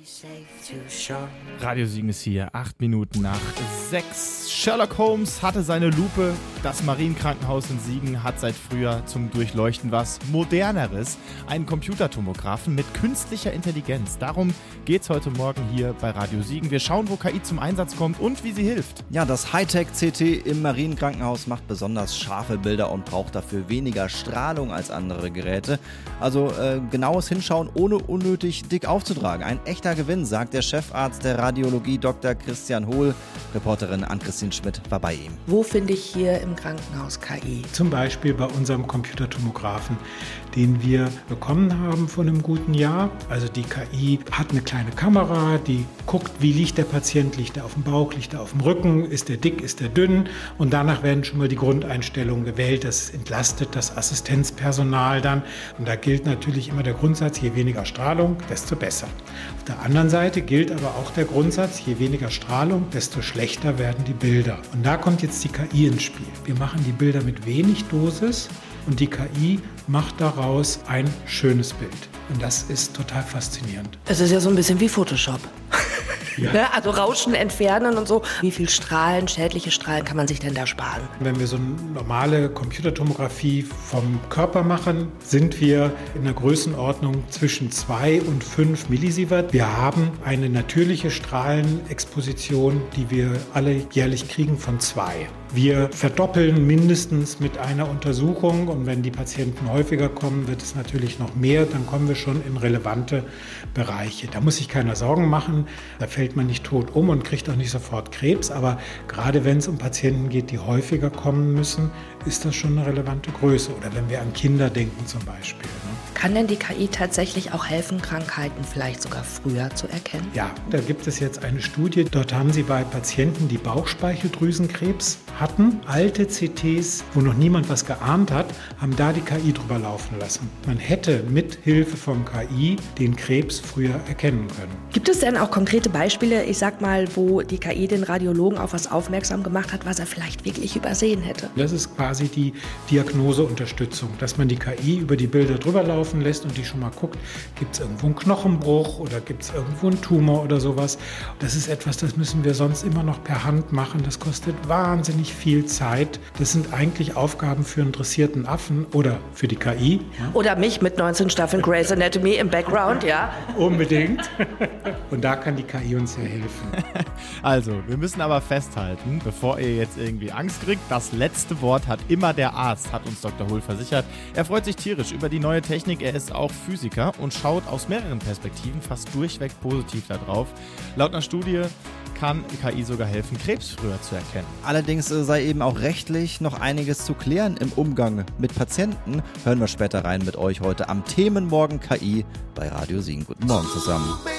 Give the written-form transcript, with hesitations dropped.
Radio Siegen ist hier, 8 Minuten nach 6. Sherlock Holmes hatte seine Lupe. Das Marienkrankenhaus in Siegen hat seit Frühjahr zum Durchleuchten was Moderneres. Einen Computertomographen mit künstlicher Intelligenz. Darum geht's heute Morgen hier bei Radio Siegen. Wir schauen, wo KI zum Einsatz kommt und wie sie hilft. Ja, das Hightech-CT im Marienkrankenhaus macht besonders scharfe Bilder und braucht dafür weniger Strahlung als andere Geräte. Also genaues Hinschauen, ohne unnötig dick aufzutragen. Ein echter Gewinn, sagt der Chefarzt der Radiologie Dr. Christian Hohl. Reporterin Ann-Christine Schmidt war bei ihm. Wo finde ich hier im Krankenhaus KI? Zum Beispiel bei unserem Computertomographen, den wir bekommen haben vor einem guten Jahr. Also die KI hat eine kleine Kamera, die guckt, wie liegt der Patient, liegt er auf dem Bauch, liegt er auf dem Rücken, ist er dick, ist er dünn, und danach werden schon mal die Grundeinstellungen gewählt. Das entlastet das Assistenzpersonal dann, und da gilt natürlich immer der Grundsatz, je weniger Strahlung, desto besser. Auf der anderen Seite gilt aber auch der Grundsatz, je weniger Strahlung, desto schlechter werden die Bilder. Und da kommt jetzt die KI ins Spiel. Wir machen die Bilder mit wenig Dosis und die KI macht daraus ein schönes Bild. Und das ist total faszinierend. Es ist ja so ein bisschen wie Photoshop. Ja. Ne? Also Rauschen entfernen und so. Wie viel Strahlen, schädliche Strahlen kann man sich denn da sparen? Wenn wir so eine normale Computertomographie vom Körper machen, sind wir in der Größenordnung zwischen 2 und 5 Millisievert. Wir haben eine natürliche Strahlenexposition, die wir alle jährlich kriegen, von 2. Wir verdoppeln mindestens mit einer Untersuchung, und wenn die Patienten häufiger kommen, wird es natürlich noch mehr. Dann kommen wir schon in relevante Bereiche. Da muss sich keiner Sorgen machen, da fällt man nicht tot um und kriegt auch nicht sofort Krebs. Aber gerade wenn es um Patienten geht, die häufiger kommen müssen, ist das schon eine relevante Größe. Oder wenn wir an Kinder denken zum Beispiel. Kann denn die KI tatsächlich auch helfen, Krankheiten vielleicht sogar früher zu erkennen? Ja, da gibt es jetzt eine Studie. Dort haben sie bei Patienten, die Bauchspeicheldrüsenkrebs hatten, alte CTs, wo noch niemand was geahnt hat, haben da die KI drüber laufen lassen. Man hätte mit Hilfe von KI den Krebs früher erkennen können. Gibt es denn auch konkrete Beispiele, ich sag mal, wo die KI den Radiologen auf was aufmerksam gemacht hat, was er vielleicht wirklich übersehen hätte? Das ist quasi die Diagnoseunterstützung, dass man die KI über die Bilder drüber laufen lässt und die schon mal guckt, gibt es irgendwo einen Knochenbruch oder gibt es irgendwo einen Tumor oder sowas. Das ist etwas, das müssen wir sonst immer noch per Hand machen. Das kostet wahnsinnig viel Zeit. Das sind eigentlich Aufgaben für einen dressierten Affen oder für die KI. Oder mich mit 19 Staffeln Grey's Anatomy im Background, ja? Unbedingt. Und da kann die KI uns ja helfen. Also, wir müssen aber festhalten, bevor ihr jetzt irgendwie Angst kriegt, das letzte Wort hat immer der Arzt, hat uns Dr. Hohl versichert. Er freut sich tierisch über die neue Technik. Er ist auch Physiker und schaut aus mehreren Perspektiven fast durchweg positiv da drauf. Laut einer Studie kann KI sogar helfen, Krebs früher zu erkennen. Allerdings sei eben auch rechtlich noch einiges zu klären im Umgang mit Patienten. Hören wir später rein mit euch heute am Themenmorgen KI bei Radio Siegen. Guten Morgen zusammen.